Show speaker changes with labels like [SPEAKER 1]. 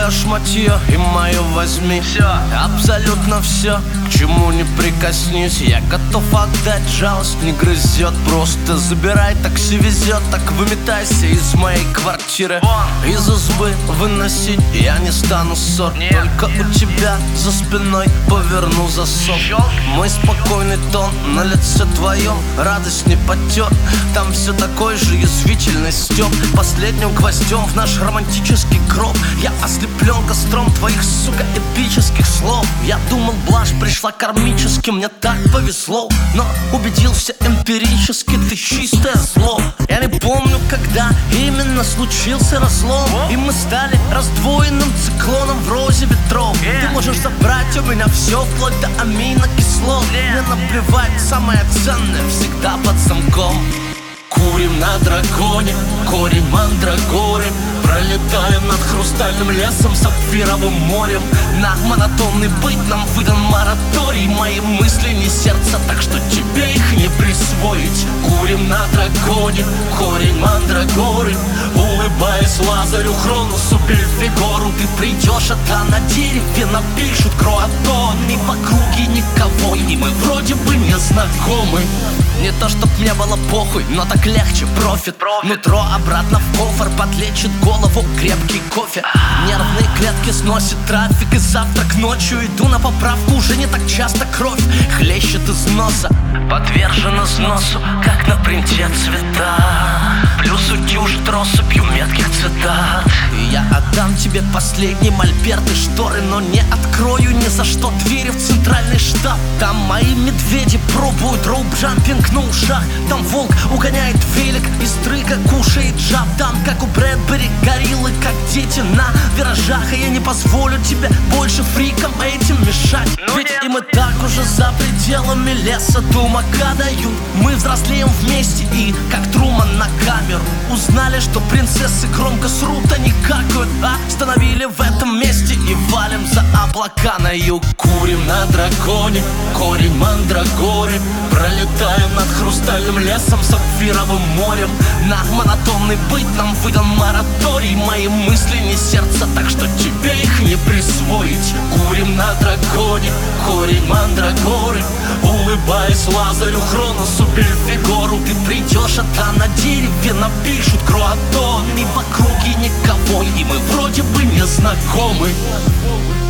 [SPEAKER 1] мое шматье и мое возьми.
[SPEAKER 2] Все,
[SPEAKER 1] абсолютно все, к чему не прикоснись. Я готов отдать, жалость не грызет. Просто забирай, такси везет. Так выметайся из моей квартиры. Из избы выносить я не стану ссор. Только у тебя за спиной поверну засов. Мой спокойный тон на лице твоем радость не потер. Там все такой же язвительный стёб. Последним гвоздем в наш романтический гроб я ослеплен костром твоих, сука, эпических слов. Я думал, блажь пришла кармически, мне так повезло, но убедился эмпирически, ты чистое зло. Я не помню, когда именно случился разлом, и мы стали раздвоенным циклоном в розе ветров. Ты можешь забрать у меня все, вплоть до аминокислот. Мне наплевать, самое ценное всегда под замком. Курим на драконе, корень мандрагоры. Пролетаем над хрустальным лесом, сапфировым морем. На монотонный быт нам выдан мораторий. Мои мысли не сердце, так что тебе их не присвоить. Курим на драконе, корень мандрагоры. Улыбаясь Лазарю, Хроносу, Бельфигору. Ты придешь, а на дереве напишут круатон. И в округе никого, и мы вроде бы не знакомы. Не то чтоб мне было похуй, но так легче, профит. Нутро обратно в кофр, подлечит голову крепкий кофе. Нервные клетки сносит трафик, и завтра к ночью иду на поправку. Уже не так часто кровь хлещет из носа, подвержена сносу, как на принте цвета. Плюс утюжит россыпью метких цитат. И я отдам тебе последний мольберт и шторы, но не открою ни за что двери в центральный штаб. Там мои медведи пробуют роуп-джампинг на ушах. Там волк угоняет велик и стрыга кушает жаб. Там, как у Брэдбери, гориллы, как дети на виражах. И я не позволю тебе больше фрикам этим мешать. Ведь и мы так уже за пределами леса тумака дают. Мы взрослеем вместе и, как Труман на камеру, узнали, что принцессы громко срут, они какают. Остановили в этом месте и валим за облака на юг. Курим на драконе, корень мандрагоры. Пролетаем над хрустальным лесом, сапфировым морем. На монотонный быт нам выдан мораторий. Мои мысли не сердце, так что тебе их не присвоить. Курим на драконе, корень мандрагоры. Улыбаясь Лазарю, Хроносу, Бельфигору. Ты придешь, а на дереве напишут круатон. И в округе никого, и мы вроде бы не знакомы.